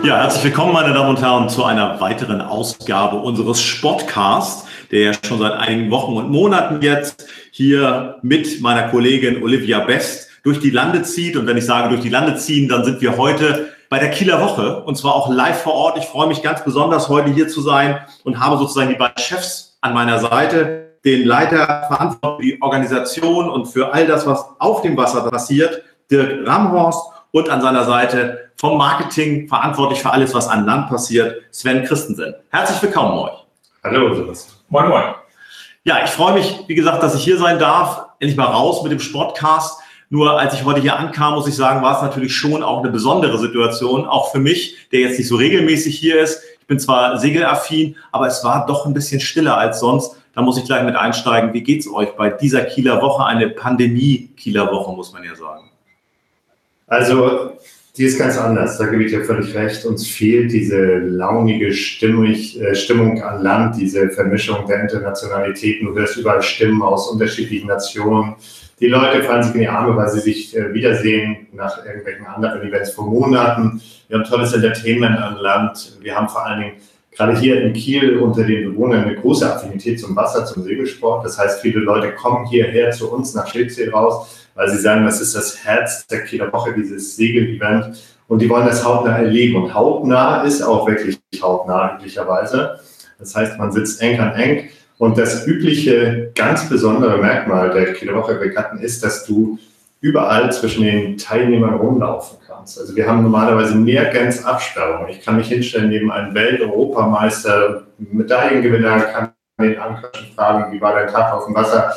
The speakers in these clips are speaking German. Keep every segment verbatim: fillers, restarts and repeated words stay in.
Ja, herzlich willkommen, meine Damen und Herren, zu einer weiteren Ausgabe unseres Sportcasts, der ja schon seit einigen Wochen und Monaten jetzt hier mit meiner Kollegin Olivia Best durch die Lande zieht. Und wenn ich sage durch die Lande ziehen, dann sind wir heute bei der Kieler Woche und zwar auch live vor Ort. Ich freue mich ganz besonders, heute hier zu sein und habe sozusagen die beiden Chefs an meiner Seite, den Leiter verantwortlich für die Organisation und für all das, was auf dem Wasser passiert, Dirk Ramhorst, und an seiner Seite vom Marketing verantwortlich für alles, was an Land passiert, Sven Christensen. Herzlich willkommen euch. Hallo, Sebastian. Moin, moin. Ja, ich freue mich, wie gesagt, dass ich hier sein darf. Endlich mal raus mit dem Sportcast. Nur als ich heute hier ankam, muss ich sagen, war es natürlich schon auch eine besondere Situation, auch für mich, der jetzt nicht so regelmäßig hier ist. Ich bin zwar segelaffin, aber es war doch ein bisschen stiller als sonst. Da muss ich gleich mit einsteigen. Wie geht's euch bei dieser Kieler Woche? Eine Pandemie-Kieler Woche, muss man ja sagen. Also, die ist ganz anders, da gebe ich dir völlig recht. Uns fehlt diese launige Stimmung, äh, Stimmung an Land, diese Vermischung der Internationalitäten. Du hörst überall Stimmen aus unterschiedlichen Nationen. Die Leute fallen sich in die Arme, weil sie sich äh, wiedersehen nach irgendwelchen anderen Events vor Monaten. Wir haben tolles Entertainment an Land. Wir haben vor allen Dingen gerade hier in Kiel unter den Bewohnern eine große Affinität zum Wasser, zum Segelsport. Das heißt, viele Leute kommen hierher zu uns nach Schilksee raus, weil sie sagen, das ist das Herz der Kieler Woche, dieses Segel-Event. Und die wollen das hautnah erleben. Und hautnah ist auch wirklich hautnah, üblicherweise. Das heißt, man sitzt eng an eng. Und das übliche, ganz besondere Merkmal der Kieler Woche Regatten ist, dass du überall zwischen den Teilnehmern rumlaufen kannst. Also wir haben normalerweise nirgends Absperrung. Ich kann mich hinstellen neben einem Welt-Europameister, Medaillengewinner, kann den Anquatschen fragen, wie war dein Tag auf dem Wasser?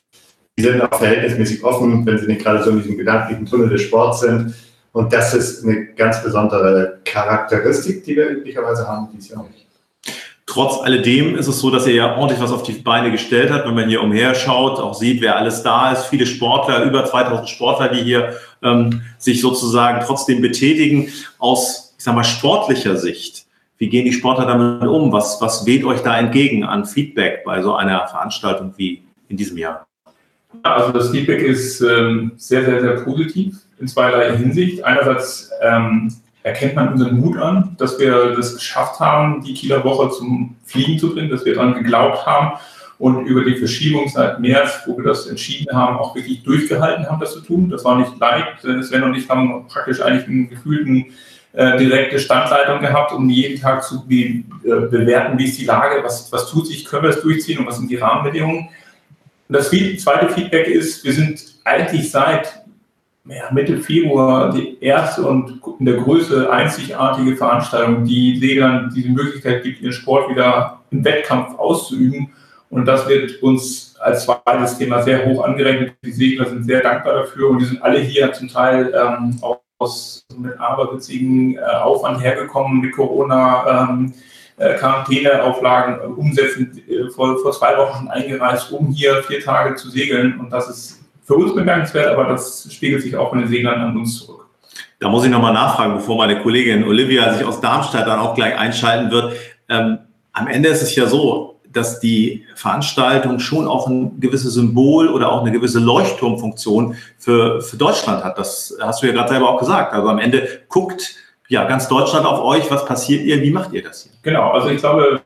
Die sind auch verhältnismäßig offen, wenn sie nicht gerade so in diesem gedanklichen Tunnel des Sports sind. Und das ist eine ganz besondere Charakteristik, die wir üblicherweise haben, die ist ja auch nicht. Trotz alledem ist es so, dass ihr ja ordentlich was auf die Beine gestellt habt. Wenn man hier umher schaut, auch sieht, wer alles da ist. Viele Sportler, über zweitausend Sportler, die hier ähm, sich sozusagen trotzdem betätigen. Aus, ich sag mal, sportlicher Sicht, wie gehen die Sportler damit um? Was, was weht euch da entgegen an Feedback bei so einer Veranstaltung wie in diesem Jahr? Also das Feedback ist ähm, sehr, sehr, sehr positiv in zweierlei Hinsicht. Einerseits ähm, erkennt man unseren Mut an, dass wir das geschafft haben, die Kieler Woche zum Fliegen zu bringen, dass wir daran geglaubt haben und über die Verschiebung seit März, wo wir das entschieden haben, auch wirklich durchgehalten haben, das zu tun. Das war nicht leicht. Sven und ich haben praktisch eigentlich einen gefühlten äh, direkte Standleitung gehabt, um jeden Tag zu be- äh, bewerten, wie ist die Lage, was, was tut sich, können wir es durchziehen und was sind die Rahmenbedingungen. Und das zweite Feedback ist, wir sind eigentlich seit ja, Mitte Februar die erste und in der Größe einzigartige Veranstaltung, die Seglern diese Möglichkeit gibt, ihren Sport wieder im Wettkampf auszuüben. Und das wird uns als zweites Thema sehr hoch angerechnet. Die Segler sind sehr dankbar dafür und die sind alle hier zum Teil ähm, aus mit aberwitzigen äh, Aufwand hergekommen mit Corona. Ähm, Quarantäneauflagen umsetzen, vor, vor zwei Wochen schon eingereist, um hier vier Tage zu segeln. Und das ist für uns bemerkenswert, aber das spiegelt sich auch von den Seglern an uns zurück. Da muss ich nochmal nachfragen, bevor meine Kollegin Olivia sich aus Darmstadt dann auch gleich einschalten wird. Ähm, am Ende ist es ja so, dass die Veranstaltung schon auch ein gewisses Symbol oder auch eine gewisse Leuchtturmfunktion für, für Deutschland hat. Das hast du ja gerade selber auch gesagt. Also am Ende guckt ja, ganz Deutschland auf euch. Was passiert ihr? Wie macht ihr das hier? Genau, also ich glaube,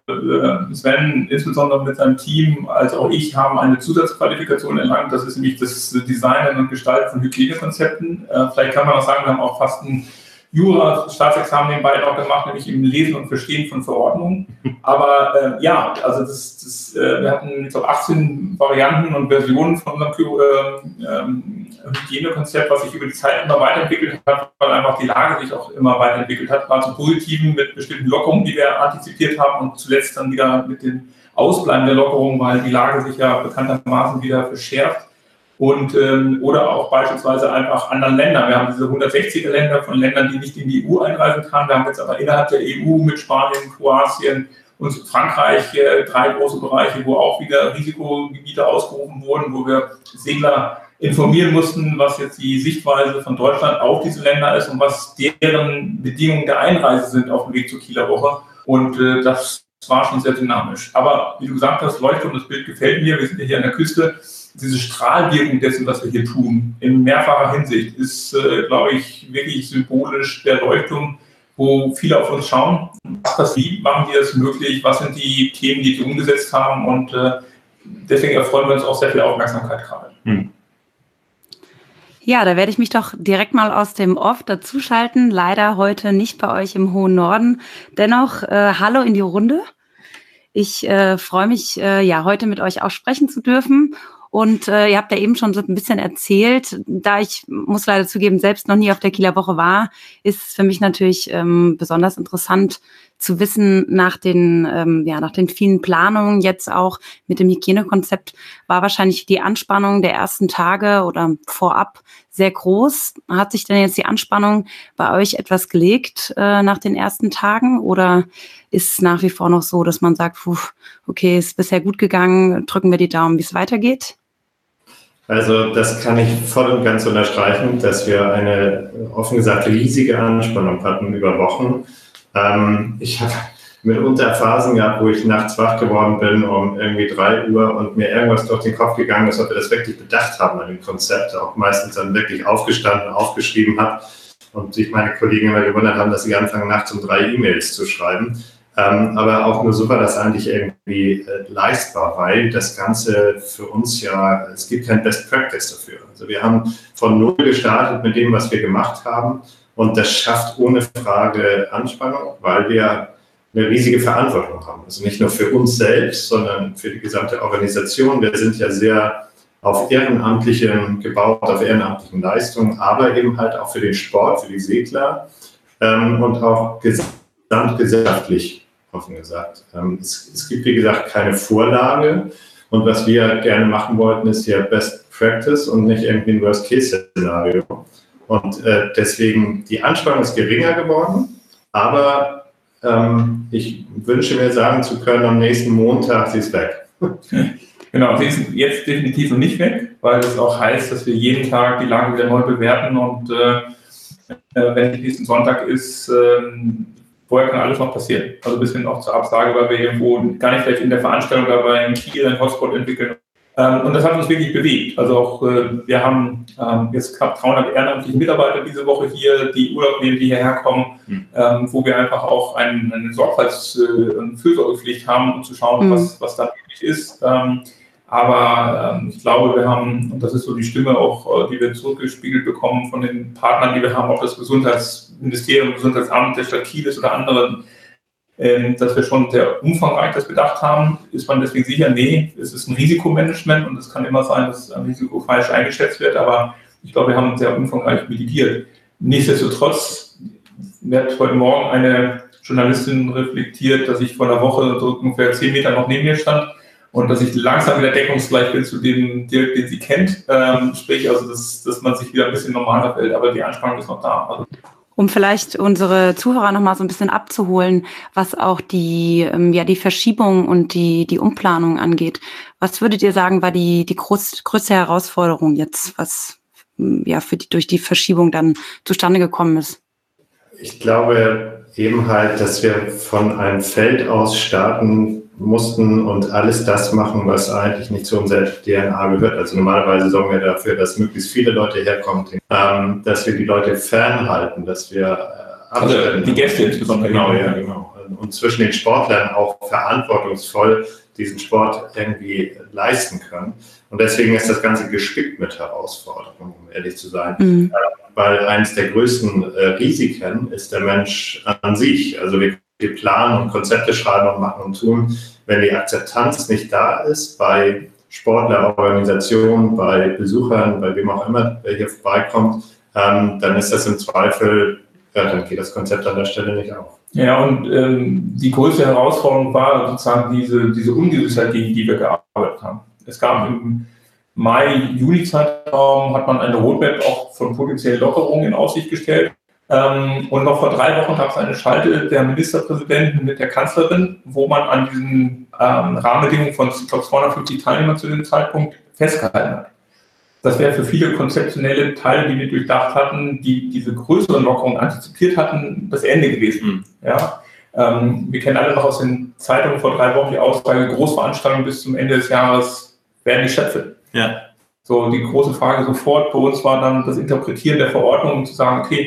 Sven, insbesondere mit seinem Team, als auch ich, haben eine Zusatzqualifikation erlangt. Das ist nämlich das Designen und Gestalten von Hygienekonzepten. Vielleicht kann man auch sagen, wir haben auch fast ein Jura-Staatsexamen nebenbei noch gemacht, nämlich im Lesen und Verstehen von Verordnungen. Aber äh, ja, also das, das, äh, wir hatten, ich glaube, achtzehn Varianten und Versionen von unserem äh, ähm, Hygienekonzept, was sich über die Zeit immer weiterentwickelt hat, weil einfach die Lage sich auch immer weiterentwickelt hat, war zum Positiven mit bestimmten Lockerungen, die wir antizipiert haben und zuletzt dann wieder mit dem Ausbleiben der Lockerungen, weil die Lage sich ja bekanntermaßen wieder verschärft. Und, ähm, oder auch beispielsweise einfach anderen Ländern. Wir haben diese hundertsechziger Länder von Ländern, die nicht in die E U einreisen kann. Wir haben jetzt aber innerhalb der E U mit Spanien, Kroatien und Frankreich äh, drei große Bereiche, wo auch wieder Risikogebiete ausgerufen wurden, wo wir Segler informieren mussten, was jetzt die Sichtweise von Deutschland auf diese Länder ist und was deren Bedingungen der Einreise sind auf dem Weg zur Kieler Woche. Und äh, das war schon sehr dynamisch. Aber wie du gesagt hast, Leuchtturm, das Bild gefällt mir. Wir sind ja hier an der Küste. Diese Strahlwirkung dessen, was wir hier tun, in mehrfacher Hinsicht, ist, äh, glaube ich, wirklich symbolisch der Leuchtturm, wo viele auf uns schauen. Was, wie machen die das möglich? Was sind die Themen, die die umgesetzt haben? Und äh, deswegen erfreuen wir uns auch sehr viel Aufmerksamkeit gerade. Hm. Ja, da werde ich mich doch direkt mal aus dem Off dazuschalten. Leider heute nicht bei euch im hohen Norden. Dennoch, äh, hallo in die Runde. Ich äh, freue mich, äh, ja, heute mit euch auch sprechen zu dürfen. Und äh, ihr habt ja eben schon so ein bisschen erzählt, da ich, muss leider zugeben, selbst noch nie auf der Kieler Woche war, ist es für mich natürlich ähm, besonders interessant zu wissen, nach den, ähm, ja, nach den vielen Planungen jetzt auch mit dem Hygienekonzept war wahrscheinlich die Anspannung der ersten Tage oder vorab sehr groß. Hat sich denn jetzt die Anspannung bei euch etwas gelegt äh, nach den ersten Tagen oder ist es nach wie vor noch so, dass man sagt, puh, okay, ist bisher gut gegangen, drücken wir die Daumen, wie es weitergeht? Also das kann ich voll und ganz unterstreichen, dass wir eine, offen gesagt, riesige Anspannung hatten über Wochen. Ähm, ich habe mitunter Phasen gehabt, wo ich nachts wach geworden bin um irgendwie drei Uhr und mir irgendwas durch den Kopf gegangen ist, ob wir das wirklich bedacht haben an dem Konzept, auch meistens dann wirklich aufgestanden, aufgeschrieben habe und sich meine Kollegen immer gewundert haben, dass sie anfangen, nachts um drei E-Mails zu schreiben. Ähm, aber auch nur so war das eigentlich irgendwie äh, leistbar, weil das Ganze für uns ja, es gibt kein Best Practice dafür. Also wir haben von Null gestartet mit dem, was wir gemacht haben und das schafft ohne Frage Anspannung, weil wir eine riesige Verantwortung haben. Also nicht nur für uns selbst, sondern für die gesamte Organisation. Wir sind ja sehr auf Ehrenamtlichen gebaut, auf ehrenamtlichen Leistungen, aber eben halt auch für den Sport, für die Segler ähm, und auch gesamtgesellschaftlich. Offen gesagt. Es, es gibt, wie gesagt, keine Vorlage und was wir gerne machen wollten, ist ja Best Practice und nicht irgendwie ein Worst-Case-Szenario. Und äh, deswegen, die Anspannung ist geringer geworden, aber ähm, ich wünsche mir sagen zu können, am nächsten Montag, sie ist weg. Genau, sie ist jetzt definitiv noch nicht weg, weil es auch heißt, dass wir jeden Tag die Lage wieder neu bewerten und äh, wenn es nächsten Sonntag ist, äh, vorher kann alles noch passieren. Also bis hin auch zur Absage, weil wir irgendwo gar nicht vielleicht in der Veranstaltung dabei in Kiel einen Hotspot entwickeln. Ähm, und das hat uns wirklich bewegt. Also auch äh, wir haben ähm, jetzt knapp dreihundert ehrenamtliche Mitarbeiter diese Woche hier, die Urlaub nehmen, die hierher kommen, mhm. ähm, wo wir einfach auch ein, eine Sorgfalts- und äh, Fürsorgepflicht haben, um zu schauen, mhm. was, was da möglich ist. Ähm, aber ähm, ich glaube, wir haben, und das ist so die Stimme auch, die wir zurückgespiegelt bekommen von den Partnern, die wir haben, ob das Gesundheitsministerium, Gesundheitsamt der Stadt Kiel ist oder anderen, ähm, dass wir schon sehr umfangreich das bedacht haben. Ist man deswegen sicher? Nee, es ist ein Risikomanagement und es kann immer sein, dass ein Risiko falsch eingeschätzt wird, aber ich glaube, wir haben sehr umfangreich mitigiert. Nichtsdestotrotz wird heute Morgen eine Journalistin reflektiert, dass ich vor einer Woche so ungefähr zehn Meter noch neben mir stand und dass ich langsam wieder deckungsgleich bin zu dem Dirk, den sie kennt. Ähm, sprich, also dass, dass man sich wieder ein bisschen normaler fällt, aber die Anspannung ist noch da. Also um vielleicht unsere Zuhörer noch mal so ein bisschen abzuholen, was auch die, ähm, ja, die Verschiebung und die, die Umplanung angeht. Was würdet ihr sagen, war die, die groß, größte Herausforderung jetzt, was ja für die, durch die Verschiebung dann zustande gekommen ist? Ich glaube eben halt, dass wir von einem Feld aus starten mussten und alles das machen, was eigentlich nicht zu unserer D N A gehört. Also normalerweise sorgen wir dafür, dass möglichst viele Leute herkommen, ähm, dass wir die Leute fernhalten, dass wir äh, abstellen. Also die Gäste insbesondere. Genau, ja, genau. Und zwischen den Sportlern auch verantwortungsvoll diesen Sport irgendwie leisten können. Und deswegen ist das Ganze gespickt mit Herausforderungen, um ehrlich zu sein. Mhm. Äh, weil eines der größten äh, Risiken ist der Mensch an sich. Also wir Wir planen und Konzepte schreiben und machen und tun. Wenn die Akzeptanz nicht da ist bei Sportlerorganisationen, bei Besuchern, bei wem auch immer, wer hier vorbeikommt, ähm, dann ist das im Zweifel, ja, dann geht das Konzept an der Stelle nicht auf. Ja, und ähm, die größte Herausforderung war sozusagen diese, diese Ungewissheit, gegen die wir gearbeitet haben. Es gab im Mai, Juli-Zeitraum hat man eine Roadmap auch von potenziellen Lockerungen in Aussicht gestellt. Und noch vor drei Wochen gab es eine Schalte der Ministerpräsidenten mit der Kanzlerin, wo man an diesen ähm, Rahmenbedingungen von, ich glaube, zweihundertfünfzig Teilnehmern zu dem Zeitpunkt festgehalten hat. Das wäre für viele konzeptionelle Teile, die wir durchdacht hatten, die diese größeren Lockerungen antizipiert hatten, das Ende gewesen. Mhm. Ja? Ähm, wir kennen alle noch aus den Zeitungen vor drei Wochen die Aussage, Großveranstaltungen bis zum Ende des Jahres werden nicht stattfinden. Ja. So, die große Frage sofort bei uns war dann das Interpretieren der Verordnung, um zu sagen, okay,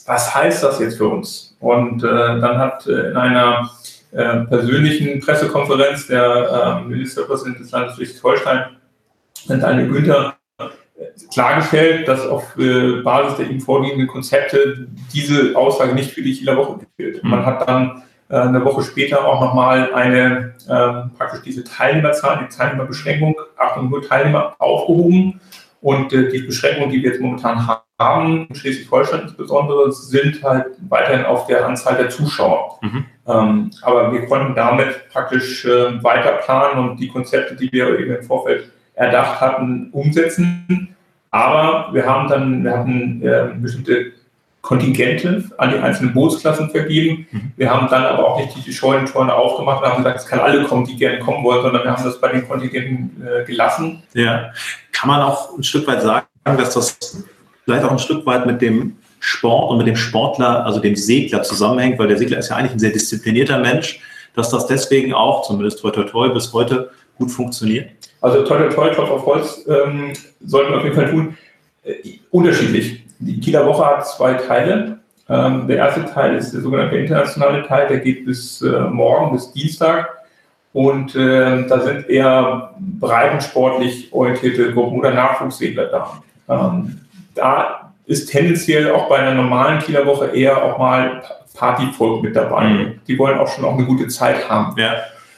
was heißt das jetzt für uns? Und äh, dann hat äh, in einer äh, persönlichen Pressekonferenz der äh, Ministerpräsident des Landes Schleswig-Holstein, Daniel Günther, klargestellt, dass auf äh, Basis der ihm vorliegenden Konzepte diese Aussage nicht für die Kieler Woche gilt. Man hat dann äh, eine Woche später auch nochmal eine äh, praktisch diese Teilnehmerzahl, die Teilnehmerbeschränkung, Achtung, nur Teilnehmer aufgehoben. Und äh, die Beschränkungen, die wir jetzt momentan haben, in Schleswig-Holstein insbesondere, sind halt weiterhin auf der Anzahl der Zuschauer. Mhm. Ähm, aber wir konnten damit praktisch äh, weiter planen und die Konzepte, die wir eben im Vorfeld erdacht hatten, umsetzen. Aber wir haben dann, wir hatten äh, bestimmte Kontingente an die einzelnen Bootsklassen vergeben. Mhm. Wir haben dann aber auch nicht die Scheunentoren aufgemacht und haben gesagt, es kann alle kommen, die gerne kommen wollen, sondern wir haben das bei den Kontingenten äh, gelassen. Ja, kann man auch ein Stück weit sagen, dass das vielleicht auch ein Stück weit mit dem Sport und mit dem Sportler, also dem Segler zusammenhängt, weil der Segler ist ja eigentlich ein sehr disziplinierter Mensch, dass das deswegen auch, zumindest toi toi toi, bis heute gut funktioniert? Also toi toi toi, Klopf auf Holz, ähm, sollten wir auf jeden Fall tun. Äh, unterschiedlich. Die Kieler Woche hat zwei Teile. Ähm, der erste Teil ist der sogenannte internationale Teil, der geht bis äh, morgen, bis Dienstag. Und äh, da sind eher breitensportlich orientierte Gruppen oder Nachwuchssegler da. Ähm, da ist tendenziell auch bei einer normalen Kieler Woche eher auch mal Partyvolk mit dabei. Mhm. Die wollen auch schon auch eine gute Zeit haben. Ja.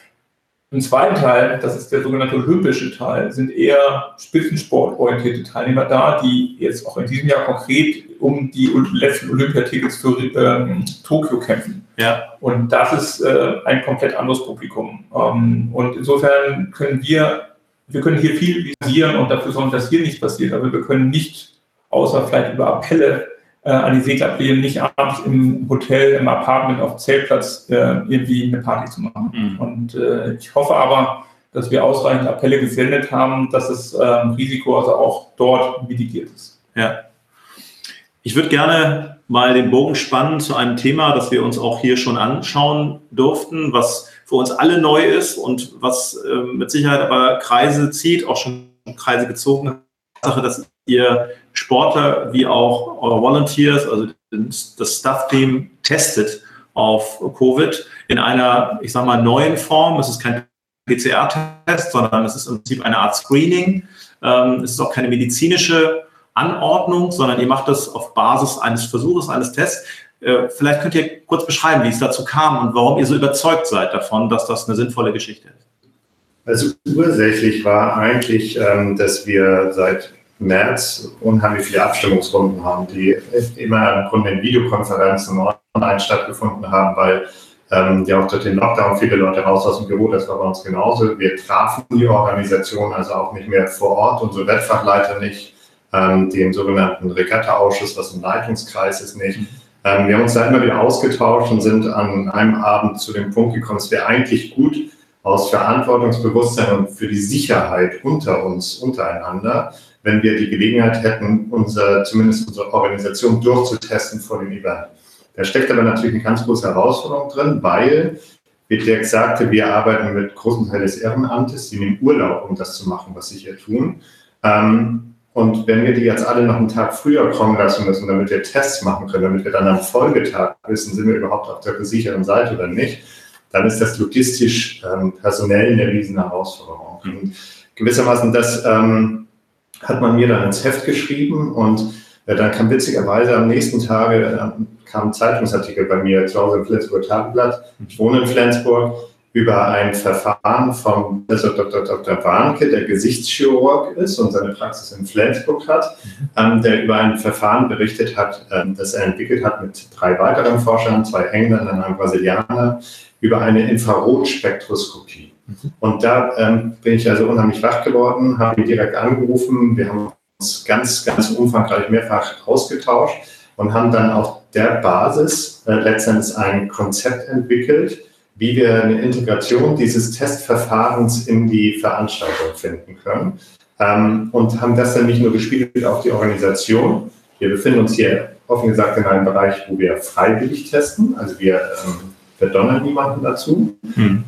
Im zweiten Teil, das ist der sogenannte olympische Teil, sind eher spitzensportorientierte Teilnehmer da, die jetzt auch in diesem Jahr konkret um die letzten Olympiatickets für ähm, Tokio kämpfen. Ja. Und das ist äh, ein komplett anderes Publikum. Ähm, und insofern können wir, wir können hier viel visieren und dafür sorgen, dass hier nichts passiert, aber wir können nicht, außer vielleicht über Appelle, äh, an die Segler appellieren, nicht abends im Hotel, im Apartment, auf dem Zeltplatz äh, irgendwie eine Party zu machen. Mhm. Und äh, ich hoffe aber, dass wir ausreichend Appelle gesendet haben, dass das äh, Risiko also auch dort mitigiert ist. Ja. Ich würde gerne mal den Bogen spannen zu einem Thema, das wir uns auch hier schon anschauen durften, was für uns alle neu ist und was äh, mit Sicherheit aber Kreise zieht, auch schon Kreise gezogen hat. Sache, dass ihr Sportler wie auch eure Volunteers, also das Staff-Team, testet auf Covid in einer, ich sag mal, neuen Form. Es ist kein P C R-Test, sondern es ist im Prinzip eine Art Screening. Es ist auch keine medizinische Anordnung, sondern ihr macht das auf Basis eines Versuches, eines Tests. Vielleicht könnt ihr kurz beschreiben, wie es dazu kam und warum ihr so überzeugt seid davon, dass das eine sinnvolle Geschichte ist. Also ursächlich war eigentlich, ähm, dass wir seit März unheimlich viele Abstimmungsrunden haben, die immer im Grunde in Videokonferenzen online stattgefunden haben, weil ähm, ja auch durch den Lockdown viele Leute raus aus dem Büro, das war bei uns genauso. Wir trafen die Organisation also auch nicht mehr vor Ort, unsere Wettfachleiter nicht, ähm, den sogenannten Regatta-Ausschuss, was ein Leitungskreis ist, nicht. Ähm, wir haben uns da immer wieder ausgetauscht und sind an einem Abend zu dem Punkt gekommen, es wäre eigentlich gut, aus Verantwortungsbewusstsein und für die Sicherheit unter uns, untereinander, wenn wir die Gelegenheit hätten, unser, zumindest unsere Organisation durchzutesten vor dem Event. Da steckt aber natürlich eine ganz große Herausforderung drin, weil, wie Dirk sagte, wir arbeiten mit großem Teil des Ehrenamtes, die nehmen Urlaub, um das zu machen, was sie hier tun. Und wenn wir die jetzt alle noch einen Tag früher kommen lassen müssen, damit wir Tests machen können, damit wir dann am Folgetag wissen, sind wir überhaupt auf der sicheren Seite oder nicht, dann ist das logistisch ähm, personell eine riesen Herausforderung. Und gewissermaßen, das ähm, hat man mir dann ins Heft geschrieben und äh, dann kam witzigerweise am nächsten Tag äh, kam ein Zeitungsartikel bei mir zu Hause im Flensburger Tageblatt. Ich wohne in Flensburg, über ein Verfahren von Professor Doktor Doktor Warnke, der Gesichtschirurg ist und seine Praxis in Flensburg hat, ähm, der über ein Verfahren berichtet hat, ähm, das er entwickelt hat mit drei weiteren Forschern, zwei Engländern und einem Brasilianer, über eine Infrarotspektroskopie. Mhm. Und da ähm, bin ich also unheimlich wach geworden, habe ihn direkt angerufen. Wir haben uns ganz, ganz umfangreich mehrfach ausgetauscht und haben dann auf der Basis äh, letztendlich ein Konzept entwickelt, wie wir eine Integration dieses Testverfahrens in die Veranstaltung finden können. Ähm, und haben das dann nicht nur gespiegelt auf die Organisation. Wir befinden uns hier, offen gesagt, in einem Bereich, wo wir freiwillig testen. Also wir ähm, verdonnern niemanden dazu. Hm.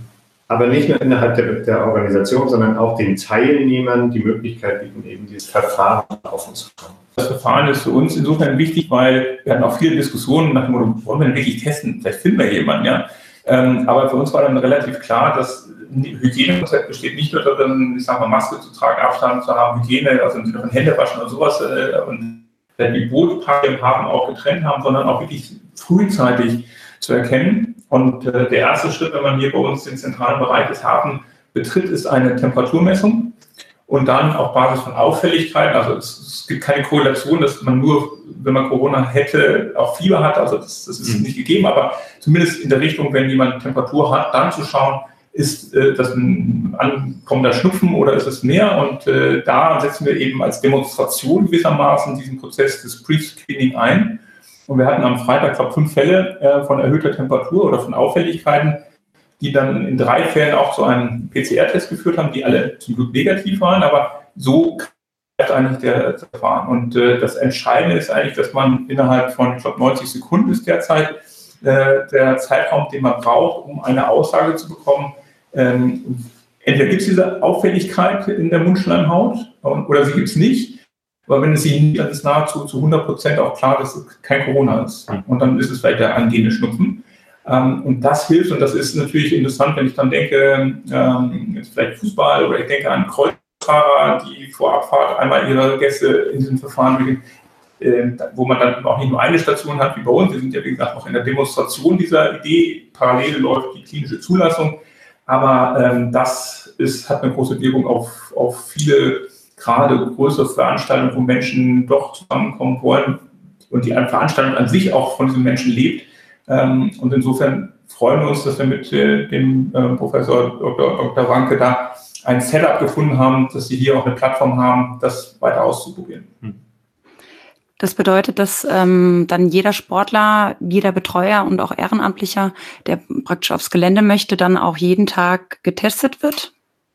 aber nicht nur innerhalb der, der Organisation, sondern auch den Teilnehmern die Möglichkeit bieten, eben dieses Verfahren offen zu haben. Das Verfahren ist für uns insofern wichtig, weil wir hatten auch viele Diskussionen nach dem Motto, wollen wir denn wirklich testen? Vielleicht finden wir jemanden, ja. Ähm, aber für uns war dann relativ klar, dass ein Hygienekonzept besteht nicht nur darin, ich sag mal, Maske zu tragen, Abstand zu haben, Hygiene, also im Sinne von Hände waschen und sowas äh, und die Bootpaare haben auch getrennt haben, sondern auch wirklich frühzeitig zu erkennen. Und äh, der erste Schritt, wenn man hier bei uns den zentralen Bereich des Hafen betritt, ist eine Temperaturmessung und dann auf Basis von Auffälligkeiten, also es, es gibt keine Korrelation, dass man nur, wenn man Corona hätte, auch Fieber hat, also das, das ist mhm. nicht gegeben, aber zumindest in der Richtung, wenn jemand Temperatur hat, dann zu schauen, ist äh, das ein ankommender Schnupfen oder ist es mehr? Und äh, da setzen wir eben als Demonstration gewissermaßen diesen Prozess des Pre-Screening ein. Und wir hatten am Freitag, glaube ich, fünf Fälle äh, von erhöhter Temperatur oder von Auffälligkeiten, die dann in drei Fällen auch zu einem P C R-Test geführt haben, die alle zum Glück negativ waren. Aber so ist eigentlich der Verfahren. Und äh, das Entscheidende ist eigentlich, dass man innerhalb von, ich glaube, neunzig Sekunden ist derzeit äh, der Zeitraum, den man braucht, um eine Aussage zu bekommen. Ähm, entweder gibt es diese Auffälligkeit in der Mundschleimhaut oder sie gibt es nicht. Aber wenn es sie nicht, dann ist nahezu zu hundert Prozent auch klar, dass es kein Corona ist. Und dann ist es vielleicht der angehende Schnupfen. Ähm, und das hilft, und das ist natürlich interessant, wenn ich dann denke, ähm, jetzt vielleicht Fußball oder ich denke an Kreuzfahrer, die vor Abfahrt einmal ihre Gäste in diesem Verfahren bringen, äh, wo man dann auch nicht nur eine Station hat wie bei uns. Wir sind ja, wie gesagt, noch in der Demonstration dieser Idee. Parallel läuft die klinische Zulassung. Aber ähm, das ist, hat eine große Wirkung auf, auf viele, gerade größere Veranstaltungen, wo Menschen doch zusammenkommen wollen und die Veranstaltung an sich auch von diesen Menschen lebt. Ähm, und insofern freuen wir uns, dass wir mit äh, dem äh, Professor Doktor Doktor Wanke da ein Setup gefunden haben, dass sie hier auch eine Plattform haben, das weiter auszuprobieren. Hm. Das bedeutet, dass ähm, dann jeder Sportler, jeder Betreuer und auch Ehrenamtlicher, der praktisch aufs Gelände möchte, dann auch jeden Tag getestet wird?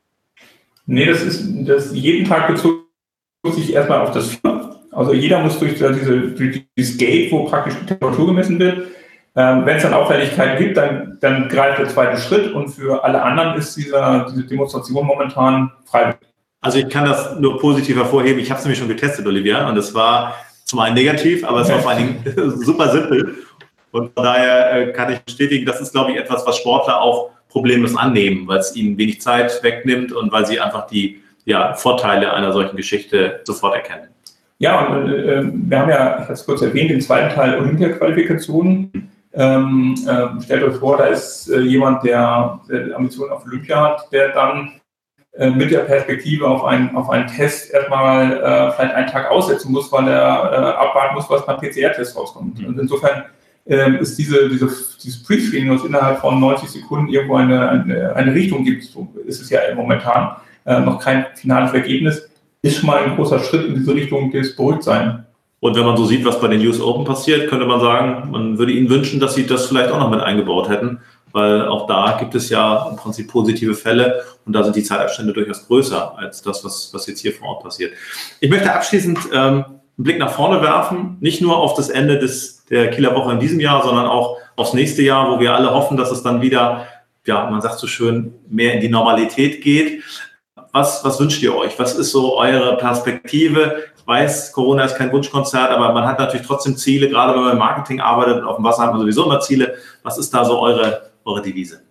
Nee, das ist das jeden Tag bezog sich erstmal auf das Fieber. Also jeder muss durch, diese, durch dieses Gate, wo praktisch die Temperatur gemessen wird. Ähm, wenn es dann Auffälligkeiten gibt, dann, dann greift der zweite Schritt und für alle anderen ist dieser, diese Demonstration momentan freiwillig. Also ich kann das nur positiv hervorheben. Ich habe es nämlich schon getestet, Olivia, und es war zum einen negativ, aber es war vor allen Dingen super simpel. Und von daher kann ich bestätigen, das ist, glaube ich, etwas, was Sportler auch problemlos annehmen, weil es ihnen wenig Zeit wegnimmt und weil sie einfach die ja, Vorteile einer solchen Geschichte sofort erkennen. Ja, und äh, wir haben ja, ich habe es kurz erwähnt, den zweiten Teil Olympia-Qualifikationen. Ähm, äh, stellt euch vor, da ist äh, jemand, der, der Ambitionen auf Olympia hat, der dann äh, mit der Perspektive auf einen, auf einen Test erstmal äh, vielleicht einen Tag aussetzen muss, weil er äh, abwarten muss, was beim P C R-Test rauskommt. Mhm. Und insofern äh, ist diese, diese, dieses Pre-Screening, was innerhalb von neunzig Sekunden irgendwo eine, eine, eine Richtung gibt, so ist es ja momentan äh, noch kein finales Ergebnis, ist schon mal ein großer Schritt in diese Richtung des Beruhigtseins. Und wenn man so sieht, was bei den U S Open passiert, könnte man sagen, man würde ihnen wünschen, dass sie das vielleicht auch noch mit eingebaut hätten, weil auch da gibt es ja im Prinzip positive Fälle und da sind die Zeitabstände durchaus größer als das, was, was jetzt hier vor Ort passiert. Ich möchte abschließend ähm, einen Blick nach vorne werfen, nicht nur auf das Ende des, der Kieler Woche in diesem Jahr, sondern auch aufs nächste Jahr, wo wir alle hoffen, dass es dann wieder, ja, man sagt so schön, mehr in die Normalität geht. Was, was wünscht ihr euch? Was ist so eure Perspektive? Ich weiß, Corona ist kein Wunschkonzert, aber man hat natürlich trotzdem Ziele, gerade wenn man im Marketing arbeitet und auf dem Wasser hat man sowieso immer Ziele. Was ist da so eure, eure Devise?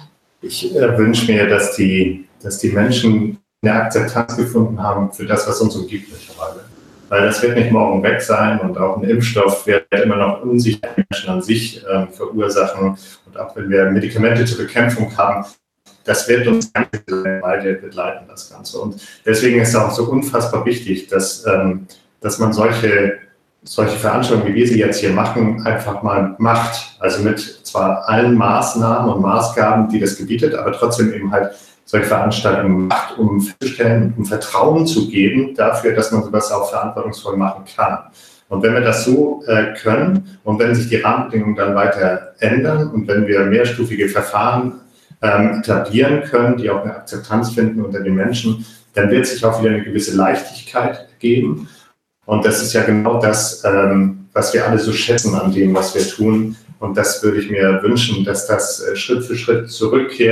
Ich äh, wünsche mir, dass die, dass die Menschen eine Akzeptanz gefunden haben für das, was uns umgibt mittlerweile. Weil das wird nicht morgen weg sein und auch ein Impfstoff wird immer noch Unsicherheit Menschen an sich äh, verursachen. Und auch wenn wir Medikamente zur Bekämpfung haben, das wird uns beide begleiten, das Ganze. Und deswegen ist es auch so unfassbar wichtig, dass, ähm, dass man solche, solche Veranstaltungen, wie wir sie jetzt hier machen, einfach mal macht. Also mit zwar allen Maßnahmen und Maßgaben, die das gebietet, aber trotzdem eben halt solche Veranstaltungen macht, um festzustellen, um Vertrauen zu geben dafür, dass man sowas auch verantwortungsvoll machen kann. Und wenn wir das so äh, können und wenn sich die Rahmenbedingungen dann weiter ändern und wenn wir mehrstufige Verfahren etablieren können, die auch eine Akzeptanz finden unter den Menschen, dann wird sich auch wieder eine gewisse Leichtigkeit geben. Und das ist ja genau das, was wir alle so schätzen an dem, was wir tun. Und das würde ich mir wünschen, dass das Schritt für Schritt zurückkehrt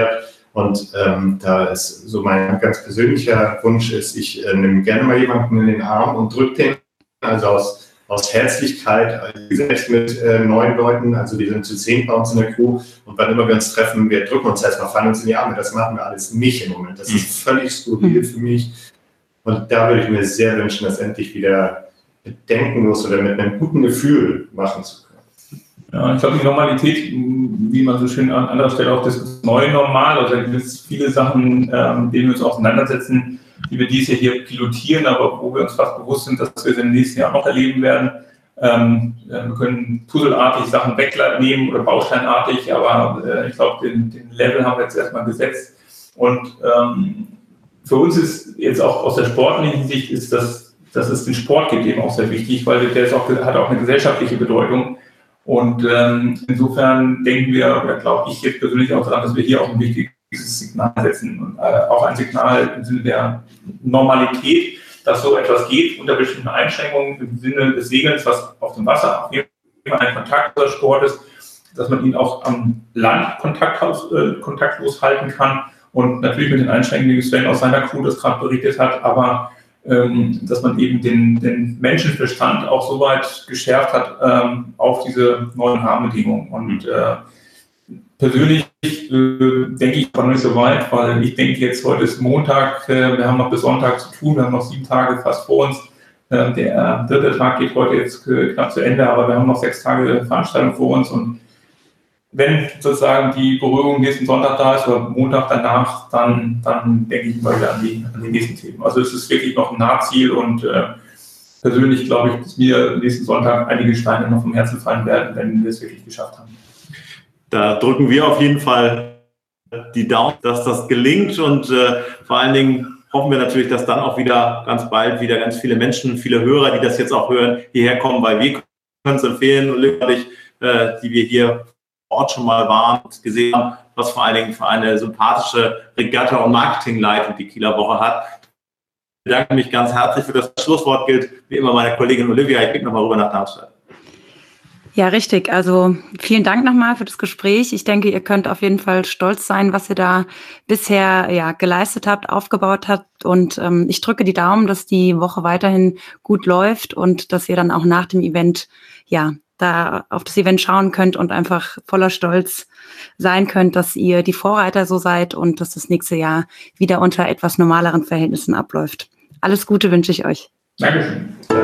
Und ähm, da ist so mein ganz persönlicher Wunsch ist, ich äh, nehme gerne mal jemanden in den Arm und drücke den, also aus aus Herzlichkeit, selbst mit äh, neun Leuten, also wir sind zu zehn bei uns in der Crew und wann immer wir uns treffen, wir drücken uns erstmal, fallen uns in die Arme, das machen wir alles nicht im Moment, das ist völlig skurril für mich und da würde ich mir sehr wünschen, das endlich wieder bedenkenlos oder mit einem guten Gefühl machen zu können. Ja, ich glaube, die Normalität, wie man so schön an anderer Stelle auch das neue Normal, also da gibt es viele Sachen, ähm, mit denen wir uns auseinandersetzen, die wir dieses Jahr hier pilotieren, aber wo wir uns fast bewusst sind, dass wir es im nächsten Jahr noch erleben werden. Ähm, wir können puzzelartig Sachen wegnehmen oder bausteinartig, aber äh, ich glaube, den, den Level haben wir jetzt erstmal gesetzt. Und ähm, für uns ist jetzt auch aus der sportlichen Sicht, ist das, dass es den Sport gibt, eben auch sehr wichtig, weil der ist auch, hat auch eine gesellschaftliche Bedeutung. Und ähm, insofern denken wir, oder glaube ich jetzt persönlich auch daran, dass wir hier auch ein wichtiges Signal setzen und äh, auch ein Signal im Sinne der Normalität, dass so etwas geht unter bestimmten Einschränkungen im Sinne des Segelns, was auf dem Wasser auf jeden Fall ein kontaktloser Sport ist, dass man ihn auch am Land kontaktlos, äh, kontaktlos halten kann und natürlich mit den Einschränkungen, die Sven aus seiner Crew das gerade berichtet hat, aber ähm, dass man eben den, den Menschenverstand auch so weit geschärft hat ähm, auf diese neuen Rahmenbedingungen und äh, persönlich äh, denke ich noch nicht so weit, weil ich denke jetzt, heute ist Montag, äh, wir haben noch bis Sonntag zu tun, wir haben noch sieben Tage fast vor uns. Äh, der dritte Tag geht heute jetzt äh, knapp zu Ende, aber wir haben noch sechs Tage Veranstaltung vor uns und wenn sozusagen die Beruhigung nächsten Sonntag da ist oder Montag danach, dann, dann denke ich mal wieder an die, an die nächsten Themen. Also es ist wirklich noch ein Nahziel und äh, persönlich glaube ich, dass mir nächsten Sonntag einige Steine noch vom Herzen fallen werden, wenn wir es wirklich geschafft haben. Da drücken wir auf jeden Fall die Daumen, dass das gelingt und äh, vor allen Dingen hoffen wir natürlich, dass dann auch wieder ganz bald wieder ganz viele Menschen, viele Hörer, die das jetzt auch hören, hierher kommen, weil wir können es empfehlen, Olivia und ich, äh, die wir hier vor Ort schon mal waren und gesehen haben, was vor allen Dingen für eine sympathische Regatta- und Marketingleitung die Kieler Woche hat. Ich bedanke mich ganz herzlich für das Schlusswort, gilt wie immer meine Kollegin Olivia. Ich blicke nochmal rüber nach Darmstadt. Ja, richtig. Also vielen Dank nochmal für das Gespräch. Ich denke, ihr könnt auf jeden Fall stolz sein, was ihr da bisher ja geleistet habt, aufgebaut habt. Und ähm, ich drücke die Daumen, dass die Woche weiterhin gut läuft und dass ihr dann auch nach dem Event ja da auf das Event schauen könnt und einfach voller Stolz sein könnt, dass ihr die Vorreiter so seid und dass das nächste Jahr wieder unter etwas normaleren Verhältnissen abläuft. Alles Gute wünsche ich euch. Dankeschön.